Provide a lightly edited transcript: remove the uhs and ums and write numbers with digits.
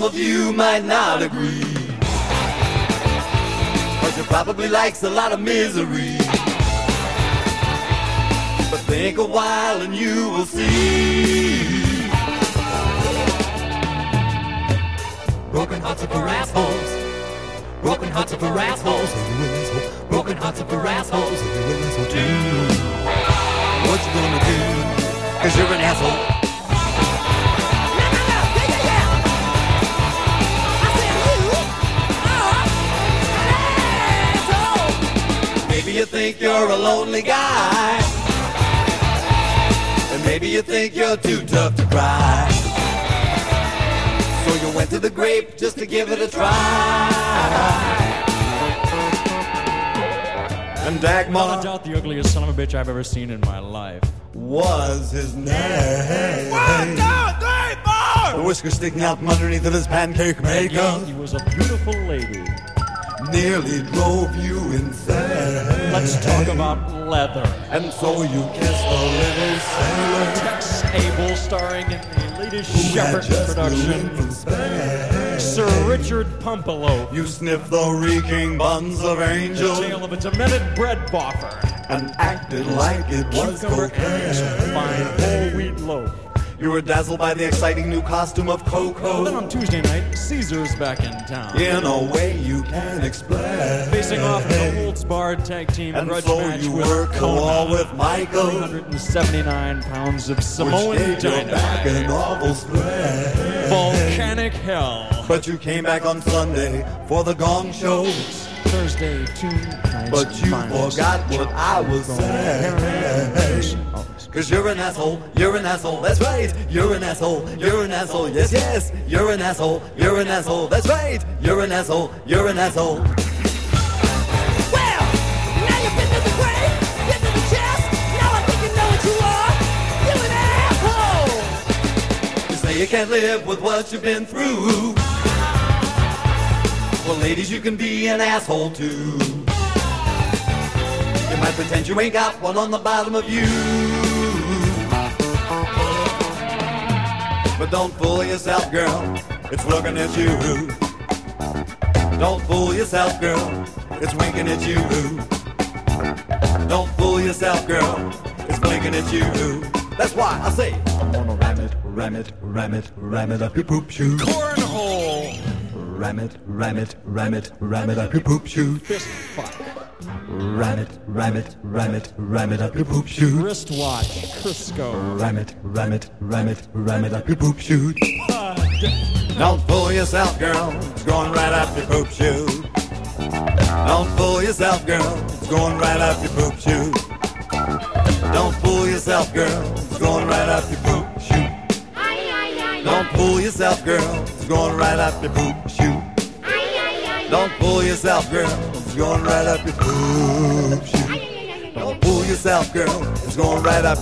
of you might not agree, but you probably likes a lot of misery. But think a while and you will see. Broken hearts are for assholes. Broken hearts are for assholes. Broken hearts are for assholes. What you gonna do? 'Cause you're an asshole. Maybe you think you're a lonely guy, and maybe you think you're too tough to cry. So you went to the grape just to give it a try. And Dagmar, without the ugliest son of a bitch I've ever seen in my life, was his name. 1, 2, 3, 4. The whisker sticking out from underneath of his pancake maker. He was a beautiful lady. Nearly drove you insane. Let's talk about leather. And so you kissed a little sailor, Tex Abel, starring in the latest Shepherd production. Sir Richard Pumpelo. You sniffed the reeking buns of Angel, The tale of a demented bread boffer. and acted like it was Cucumber cakes, cocaine. fine whole wheat loaf. You were dazzled by the exciting new costume of Coco. Then on Tuesday night, Caesar's back in town. In a way you can't explain. Facing off in the Holtz Barred Tag Team And grudge so match you with worked the wall Kona. with Michael, 379 pounds of which Samoan gave your back an dynamite. awful sprain. Volcanic hell. But you came back on Sunday for the Gong Show. Thursday, 2 nights. But you finals. forgot what I was saying. 'Cause you're an asshole, you're an asshole, that's right. You're an asshole, you're an asshole, yes, yes. You're an asshole, you're an asshole, that's right. You're an asshole, you're an asshole. Well, now you've been to the grave, been to the chest. Now I think you know what you are. You an asshole. You say you can't live with what you've been through. Well, ladies, you can be an asshole too. You might pretend you ain't got one on the bottom of you, but don't fool yourself, girl, it's looking at you. Don't fool yourself, girl, it's winking at you. Don't fool yourself, girl, it's blinking at you. That's why I say, I'm gonna ram it, ram it, ram it, ram it up your poop shoot. Cornhole. Ram it, ram it, ram it, ram it up your poop shoot. Fist fuck. Ram it, ram it, ram it, ram it up your poop shoot. Wristwatch. Crisco. Ram it, ram it, ram it, ram it up your poop shoot. Don't fool yourself, girl, it's going right up your poop shoot. Don't fool yourself, girl, it's going right up your poop shoot. Don't fool yourself, girl, it's going right up your poop shoot. Don't fool yourself, girl, it's going right up your poop shoot. Don't fool yourself, girl, it's going right up your poop shoot. Don't fool yourself, girl, it's going right up